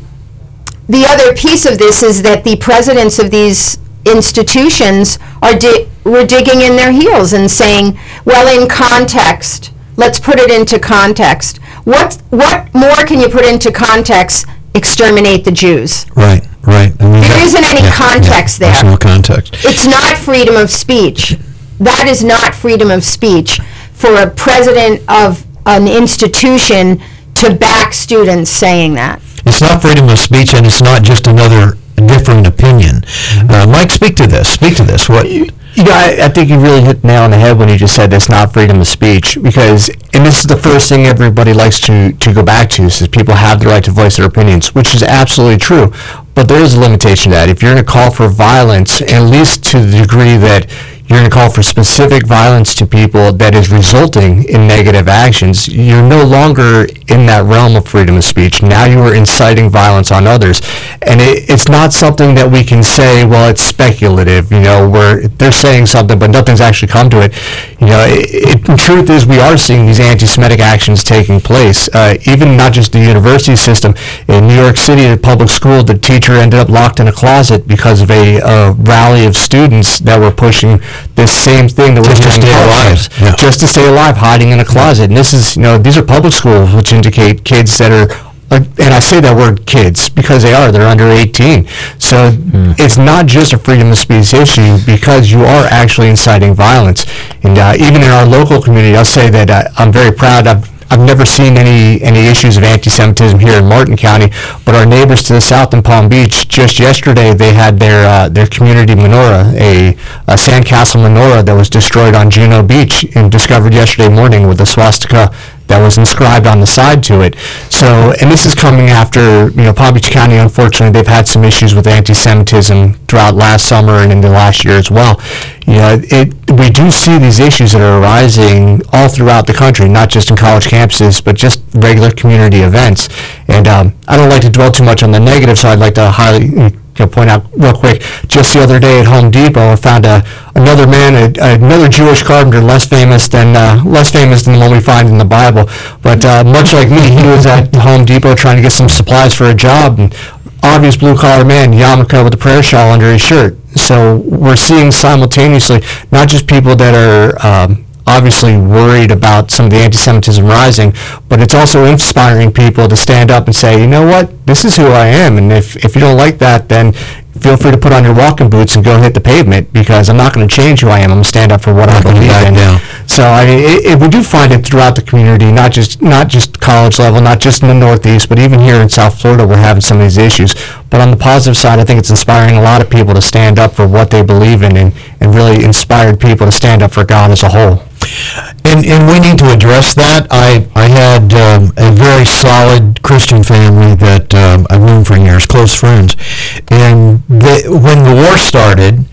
the other piece of this is that the presidents of these institutions are di- were digging in their heels and saying, well, in context, let's put it into context. What what more can you put into context? Exterminate the Jews. Right, right. I mean, There that- isn't any yeah, context yeah, there. There's no context. It's not freedom of speech. That is not freedom of speech for a president of an institution to back students saying that. It's not freedom of speech, and it's not just another different opinion. Uh, Mike, speak to this. Speak to this. What? You know, I, I think you really hit the nail on the head when you just said it's not freedom of speech, because, and this is the first thing everybody likes to, to go back to, is people have the right to voice their opinions, which is absolutely true. But there is a limitation to that. If you're going to call for violence, at least to the degree that you're going to call for specific violence to people that is resulting in negative actions, you're no longer in that realm of freedom of speech. Now you are inciting violence on others. And it, it's not something that we can say, well, it's speculative, you know, where they're saying something, but nothing's actually come to it. You know, it, it, the truth is we are seeing these anti-Semitic actions taking place. Uh, even not just the university system. In New York City, at a public school, the teacher ended up locked in a closet because of a uh, rally of students that were pushing this same thing that Just we're to doing stay in alive, colleges. yeah. Just to stay alive, hiding in a closet. And this is, you know, these are public schools, which indicate kids that are, uh, and I say that word kids because they are, they're under eighteen. So it's not just a freedom of speech issue, because you are actually inciting violence. And uh, even in our local community, I'll say that uh, I'm very proud. I've I've never seen any, any issues of anti-Semitism here in Martin County, but our neighbors to the south in Palm Beach, just yesterday they had their uh, their community menorah, a, a sandcastle menorah that was destroyed on Juno Beach and discovered yesterday morning with a swastika that was inscribed on the side to it. So, and this is coming after, you know, Palm Beach County, unfortunately, they've had some issues with anti-Semitism throughout last summer and into last year as well. You know, it, we do see these issues that are arising all throughout the country, not just in college campuses, but just regular community events. And um, I don't like to dwell too much on the negative, so I'd like to highly you know, point out real quick, just the other day at Home Depot, I found a, another man, a, another Jewish carpenter, less famous than uh, less famous than the one we find in the Bible. But uh, much like me, he was at Home Depot trying to get some supplies for a job, and obvious blue-collar man, yarmulke with a prayer shawl under his shirt. So we're seeing simultaneously not just people that are um, obviously worried about some of the anti-Semitism rising, but it's also inspiring people to stand up and say, you know what, this is who I am, and if, if you don't like that, then feel free to put on your walking boots and go hit the pavement, because I'm not going to change who I am. I'm going to stand up for what I believe back in. down. So I mean, it, it, we do find it throughout the community, not just not just college level, not just in the Northeast, but even here in South Florida, we're having some of these issues. But on the positive side, I think it's inspiring a lot of people to stand up for what they believe in, and, and really inspired people to stand up for God as a whole. And, and we need to address that. I, I had um, a very solid Christian family that um, I've known for years, close friends. And they, when the war started,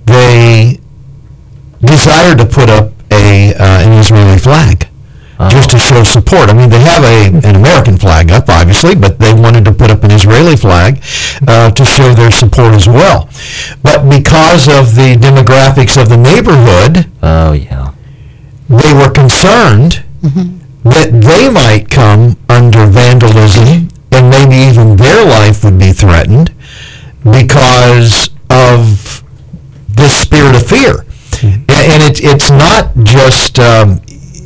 they desired to put up a uh, an Israeli flag, just to show support. I mean, they have a an American flag up, obviously, but they wanted to put up an Israeli flag uh, to show their support as well. But because of the demographics of the neighborhood, Oh, yeah. they were concerned that they might come under vandalism, and maybe even their life would be threatened because of this spirit of fear. And, and it, it's not just, um,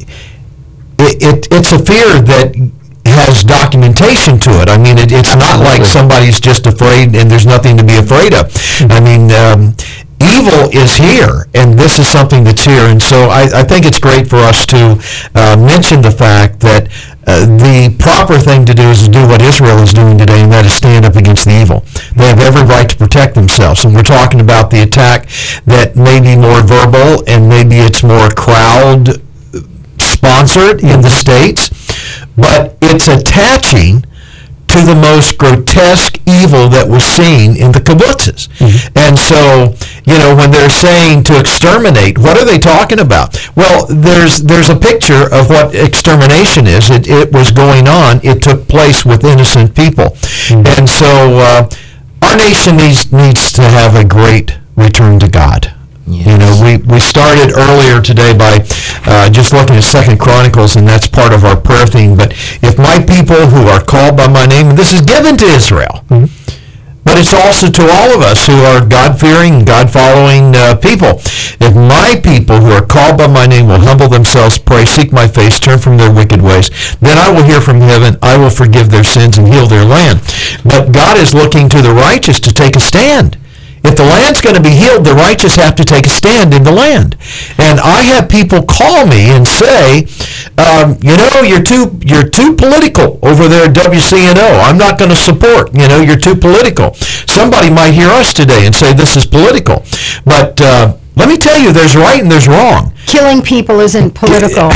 it, it, it's a fear that has documentation to it. I mean, it, it's not like somebody's just afraid and there's nothing to be afraid of. I mean, um, evil is here, and this is something that's here. And so I, I think it's great for us to uh, mention the fact that uh, the proper thing to do is to do what Israel is doing today, and that is stand up against the evil. They have every right to protect themselves. And we're talking about the attack that may be more verbal, and maybe it's more crowd sponsored in the States, but it's attaching to the most grotesque evil that was seen in the kibbutzes. Mm-hmm. And so you know, when they're saying to exterminate, what are they talking about? Well, there's there's a picture of what extermination is. It, it was going on. It took place with innocent people. Mm-hmm. And so uh, our nation needs, needs to have a great return to God. Yes. You know, we, we started earlier today by uh, just looking at Second Chronicles, and that's part of our prayer theme. But if my people who are called by my name, and this is given to Israel, mm-hmm. but it's also to all of us who are God-fearing, God-following uh, people. If my people who are called by my name will humble themselves, pray, seek my face, turn from their wicked ways, then I will hear from heaven, I will forgive their sins and heal their land. But God is looking to the righteous to take a stand. If the land's going to be healed, the righteous have to take a stand in the land. And I have people call me and say, um, you know, you're too you're too political over there at W C N O. I'm not going to support. You know, you're too political. Somebody might hear us today and say this is political. But uh, let me tell you, there's right and there's wrong. Killing people isn't political.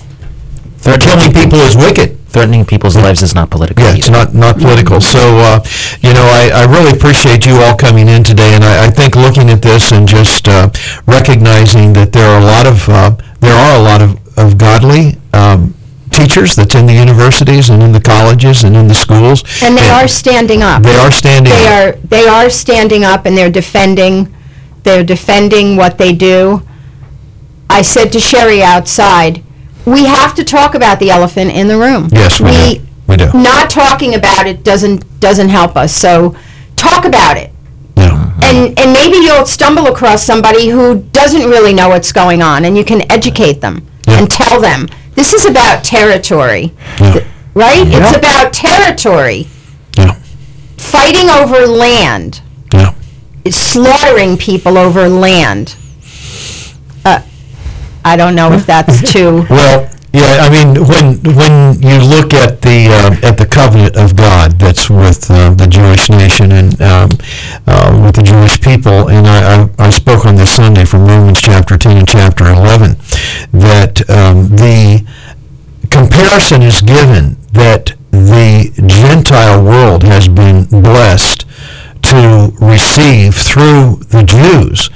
Killing people is wicked. Threatening people's lives is not political. Yeah, either. it's not, not political. So, uh, you know, I, I really appreciate you all coming in today, and I, I think looking at this and just uh, recognizing that there are a lot of uh, there are a lot of, of godly um, teachers that's in the universities and in the colleges and in the schools. And they and are standing up. They are standing they up. Are, they are standing up, and they're defending, they're defending what they do. I said to Sherry outside, we have to talk about the elephant in the room. Yes, we, we do. We do. Not talking about it doesn't doesn't help us. So talk about it. Yeah. And and maybe you'll stumble across somebody who doesn't really know what's going on, and you can educate them yeah. and tell them this is about territory, yeah. right? Yeah. It's about territory. Yeah. Fighting over land. Yeah. It's slaughtering people over land. Uh, I don't know if that's too. Well, yeah, I mean, when when you look at the uh, at the covenant of God that's with uh, the Jewish nation and um, uh, with the Jewish people, and I, I, I spoke on this Sunday from Romans chapter ten and chapter eleven, that um, the comparison is given that the Gentile world has been blessed to receive through the Jews.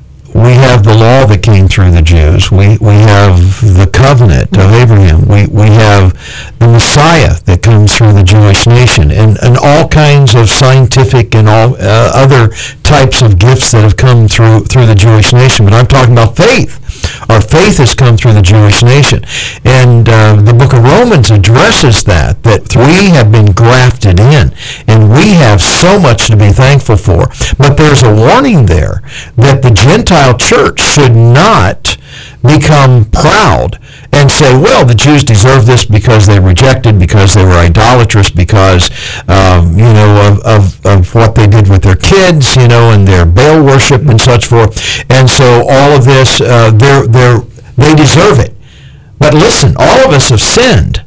We have the law that came through the Jews. We we have the covenant of Abraham. We we have the Messiah that comes through the Jewish nation, and, and all kinds of scientific and all uh, other types of gifts that have come through through the Jewish nation. But I'm talking about faith. Our faith has come through the Jewish nation. And uh, the book of Romans addresses that, that we have been grafted in, and we have so much to be thankful for. But there's a warning there that the Gentile church should not become proud and say, well, the Jews deserve this because they rejected, because they were idolatrous, because, um, you know, of, of, of what they did with their kids, you know, and their Baal worship and such forth. And so all of this, uh, they're, they're, they deserve it. But listen, all of us have sinned.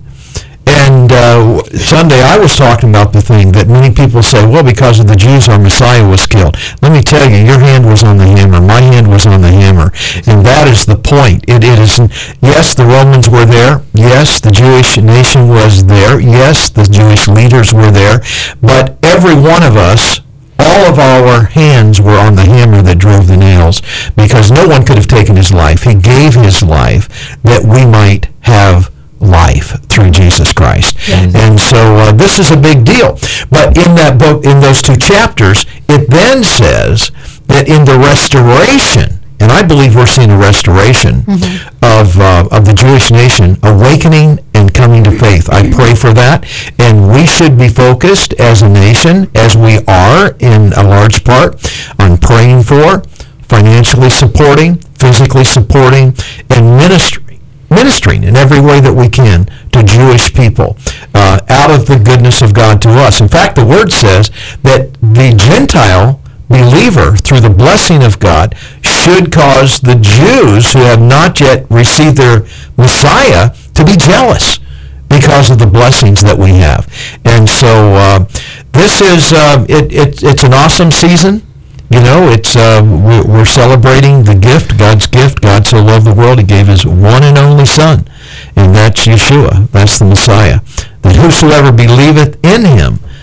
And uh, Sunday I was talking about the thing that many people say, well, because of the Jews our Messiah was killed. Let me tell you, your hand was on the hammer, my hand was on the hammer, and that is the point. It, it is, yes, the Romans were there, yes, the Jewish nation was there, yes, the Jewish leaders were there, but every one of us, all of our hands were on the hammer that drove the nails, because no one could have taken his life. He gave his life that we might have life through Jesus Christ. Yes. And so uh, this is a big deal. But in that book, in those two chapters, it then says that in the restoration, and I believe we're seeing a restoration mm-hmm. of uh, of the Jewish nation awakening and coming to faith. I pray for that, and we should be focused as a nation, as we are in a large part, on praying for, financially supporting, physically supporting, and ministry. ministering in every way that we can to Jewish people uh, out of the goodness of God to us. In fact, the Word says that the Gentile believer, through the blessing of God, should cause the Jews who have not yet received their Messiah to be jealous because of the blessings that we have. And so uh, this is, uh, it, it, it's an awesome season. You know, it's uh, we're, we're celebrating the gift, God's gift. God so loved the world, he gave his one and only Son. And that's Yeshua. That's the Messiah. That whosoever believeth in him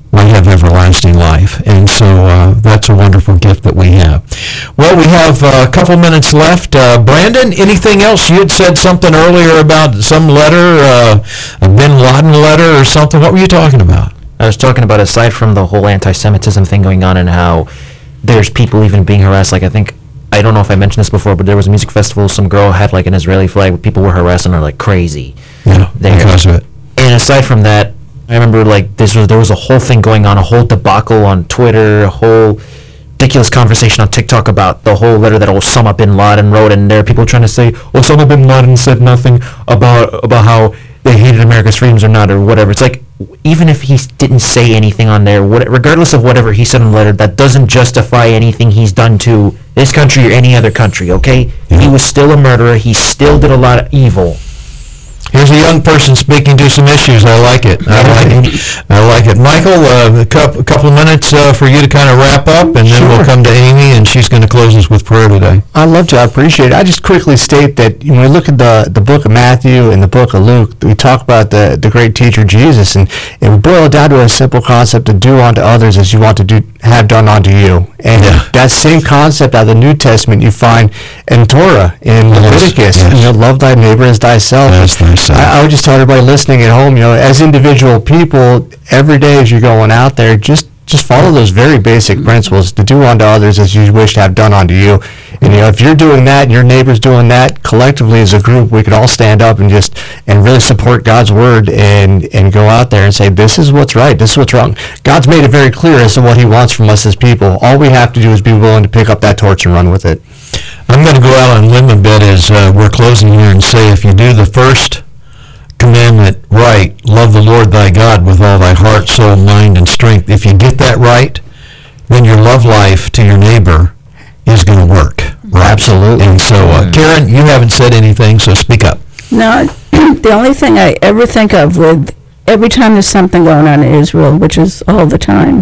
might have everlasting life. And so uh, that's a wonderful gift that we have. Well, we have uh, a couple minutes left. Uh, Brandon, anything else? You had said something earlier about some letter, uh, a Bin Laden letter or something. What were you talking about? I was talking about, aside from the whole anti-Semitism thing going on and how there's people even being harassed, like I think, I don't know if I mentioned this before, but there was a music festival, some girl had like an Israeli flag, people were harassing her like crazy. Yeah, there. because of it. And aside from that, I remember like this was there was a whole thing going on, a whole debacle on Twitter, a whole ridiculous conversation on TikTok about the whole letter that Osama bin Laden wrote, and there are people trying to say Osama bin Laden said nothing about about how they hated America's freedoms or not or whatever. It's like, even if he s- didn't say anything on there, what, regardless of whatever he said in the letter, that doesn't justify anything he's done to this country or any other country, okay? Yeah. He was still a murderer. He still did a lot of evil. Here's a young person speaking to some issues. I like it. I like it. I like it. Michael, uh, a couple, a couple of minutes uh, for you to kind of wrap up, and then we'll Sure. come to Amy, and she's going to close us with prayer today. I'd love to. I appreciate it. I just quickly state that when we look at the, the book of Matthew and the book of Luke, we talk about the, the great teacher Jesus, and, and we boil it down to a simple concept to do unto others as you want to do have done unto you. And Yeah. that same concept out of the New Testament you find in Torah, in Yes, Leviticus. yes. You know, love thy neighbor as thyself. As thyself. I, I would just tell everybody listening at home, you know, as individual people, every day as you're going out there, just just follow those very basic principles to do unto others as you wish to have done unto you. And you know, if you're doing that and your neighbor's doing that, collectively as a group, we could all stand up and just and really support God's word and and go out there and say, this is what's right, this is what's wrong. God's made it very clear as to what he wants from us as people. All we have to do is be willing to pick up that torch and run with it. I'm going to go out on a limb a bit as uh, we're closing here and say, if you do the first commandment right, love the Lord thy God with all thy heart, soul, mind, and strength. If you get that right, then your love life to your neighbor is going to work. Right? Absolutely. And so, uh, Karen, you haven't said anything, so speak up. No, the only thing I ever think of with every time there's something going on in Israel, which is all the time,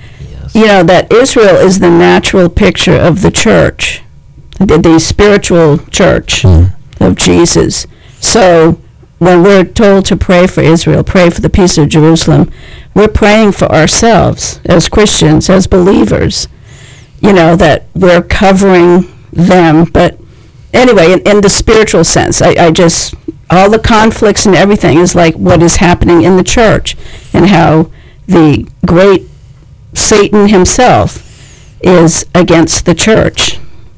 you know, that Israel is the natural picture of the church, the, the spiritual church Mm. of Jesus. So when we're told to pray for Israel, pray for the peace of Jerusalem, we're praying for ourselves as Christians, as believers, you know, that we're covering them. But anyway, in, in the spiritual sense, I, I just, all the conflicts and everything is like what is happening in the church, and how the great Satan himself is against the church,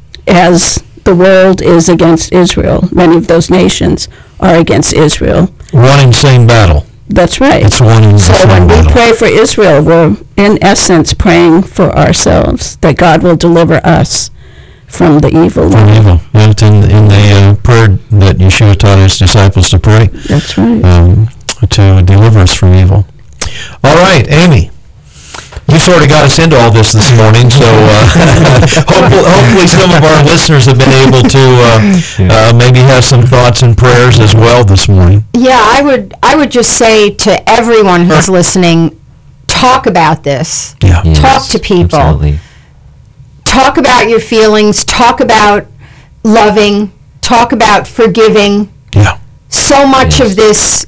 as the world is against Israel. Many of those nations are against Israel. One and same battle. That's right. It's one and the So same when we battle. pray for Israel, we're in essence praying for ourselves, that God will deliver us from the evil From one. evil. Yeah, it's in, in the uh, prayer that Yeshua taught his disciples to pray, That's right. um, to deliver us from evil. All right, Amy. You sort of got us into all this this morning, so uh, hopefully, hopefully some of our listeners have been able to uh, uh, maybe have some thoughts and prayers as well this morning. Yeah, I would I would just say to everyone who's listening, talk about this. Yeah. Talk to people. Absolutely. Talk about your feelings. Talk about loving. Talk about forgiving. Yeah. So much Yes. of this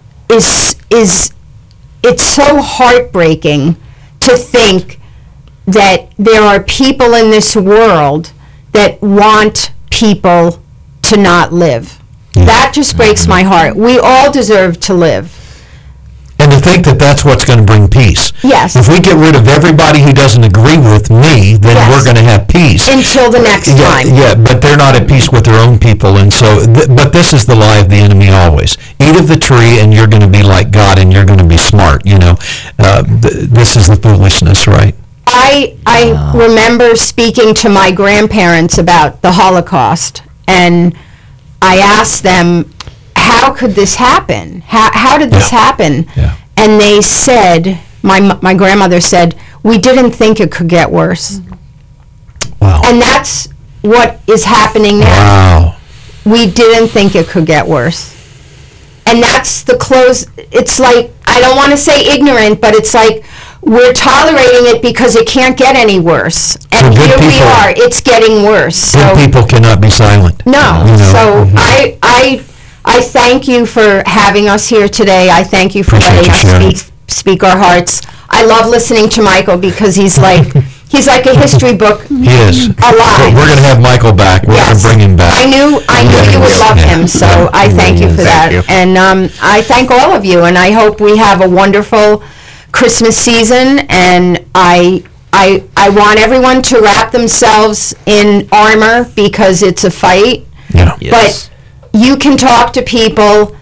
is is it's so heartbreaking to think that there are people in this world that want people to not live. That just breaks my heart. We all deserve to live. And to think that that's what's going to bring peace. Yes. If we get rid of everybody who doesn't agree with me, then Yes. we're going to have peace. Until the next yeah, time. Yeah, but they're not at peace with their own people, and so. Th- but this is the lie of the enemy always: eat of the tree, and you're going to be like God, and you're going to be smart. You know, uh, th- this is the foolishness, right? I I remember speaking to my grandparents about the Holocaust, and I asked them, how could this happen? How, how did this Yeah. happen? Yeah. And they said, my, m- my grandmother said, we didn't think it could get worse. Wow. And that's what is happening now. Wow. We didn't think it could get worse. And that's the close, it's like, I don't want to say ignorant, but it's like, we're tolerating it because it can't get any worse. And good here we people- are, it's getting worse. Good So, people cannot be silent. no. You know, So mhm. I, I, I thank you for having us here today. I thank you for Appreciate letting you us sharing. speak, speak our hearts. I I love listening to Michael because he's like, he's like a history book. He is. Alive. We're going to have Michael back. We're going to Yes. bring him back. I knew, I knew you would love him, so I thank you for that. you. And um, I thank all of you, and I hope we have a wonderful Christmas season, and I, I, I want everyone to wrap themselves in armor because it's a fight. Yeah. Yes. But you can talk to people